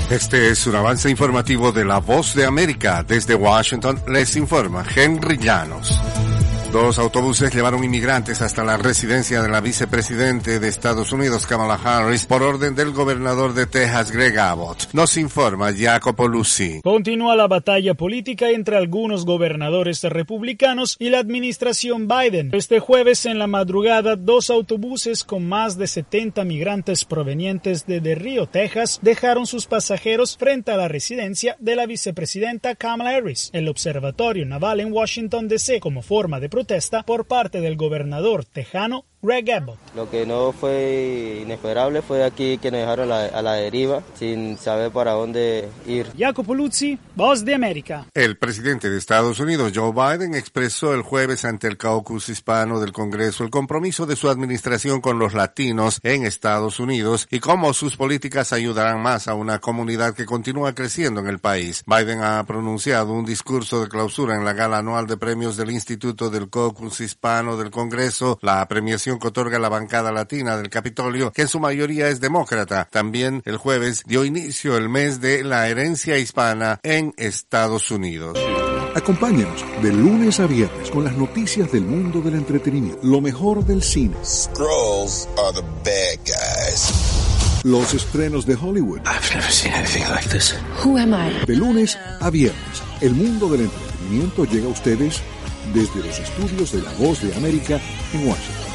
Este es un avance informativo de La Voz de América. Desde Washington les informa Henry Llanos. 2 autobuses llevaron inmigrantes hasta la residencia de la vicepresidente de Estados Unidos, Kamala Harris, por orden del gobernador de Texas, Greg Abbott. Nos informa Jacopo Luzzi. Continúa la batalla política entre algunos gobernadores republicanos y la administración Biden. Este jueves en la madrugada, 2 autobuses con más de 70 migrantes provenientes de Del Río, Texas, dejaron sus pasajeros frente a la residencia de la vicepresidenta Kamala Harris. El observatorio naval en Washington, D.C., como forma de protesta por parte del gobernador tejano Greg Abbott. Lo que no fue inesperable fue aquí que nos dejaron a la deriva sin saber para dónde ir. Jacopo Luzzi, Voz de América. El presidente de Estados Unidos, Joe Biden, expresó el jueves ante el caucus hispano del Congreso el compromiso de su administración con los latinos en Estados Unidos y cómo sus políticas ayudarán más a una comunidad que continúa creciendo en el país. Biden ha pronunciado un discurso de clausura en la gala anual de premios del Instituto del Caucus Hispano del Congreso, la premiación que otorga la bancada latina del Capitolio, que en su mayoría es demócrata. También el jueves dio inicio el mes de la herencia hispana en Estados Unidos. Acompáñanos de lunes a viernes con las noticias del mundo del entretenimiento, lo mejor del cine. Skrulls are the bad guys. Los estrenos de Hollywood. I've never seen anything like this. Who am I? De lunes a viernes, el mundo del entretenimiento llega a ustedes desde los estudios de La Voz de América en Washington.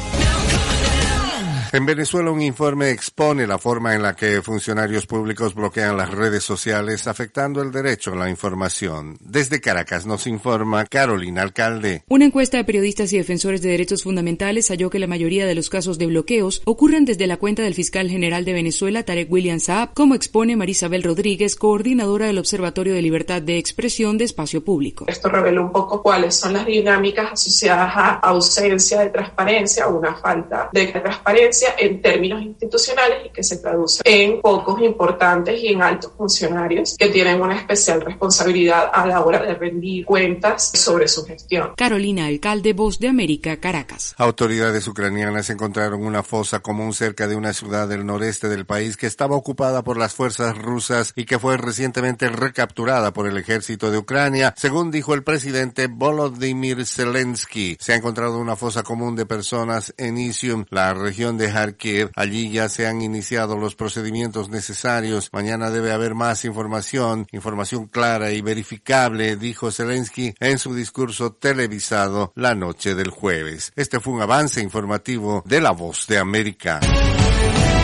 En Venezuela, un informe expone la forma en la que funcionarios públicos bloquean las redes sociales, afectando el derecho a la información. Desde Caracas nos informa Carolina Alcalde. Una encuesta de periodistas y defensores de derechos fundamentales halló que la mayoría de los casos de bloqueos ocurren desde la cuenta del fiscal general de Venezuela, Tarek William Saab, como expone Marisabel Rodríguez, coordinadora del Observatorio de Libertad de Expresión de Espacio Público. Esto revela un poco cuáles son las dinámicas asociadas a ausencia de transparencia o una falta de transparencia en términos institucionales y que se traduce en pocos importantes y en altos funcionarios que tienen una especial responsabilidad a la hora de rendir cuentas sobre su gestión. Carolina Alcalde, Voz de América, Caracas. Autoridades ucranianas encontraron una fosa común cerca de una ciudad del noreste del país que estaba ocupada por las fuerzas rusas y que fue recientemente recapturada por el ejército de Ucrania, según dijo el presidente Volodymyr Zelensky. Se ha encontrado una fosa común de personas en Izium, la región de Kharkiv. Allí ya se han iniciado los procedimientos necesarios. Mañana debe haber más información clara y verificable, dijo Zelensky en su discurso televisado la noche del jueves. Este fue un avance informativo de La Voz de América.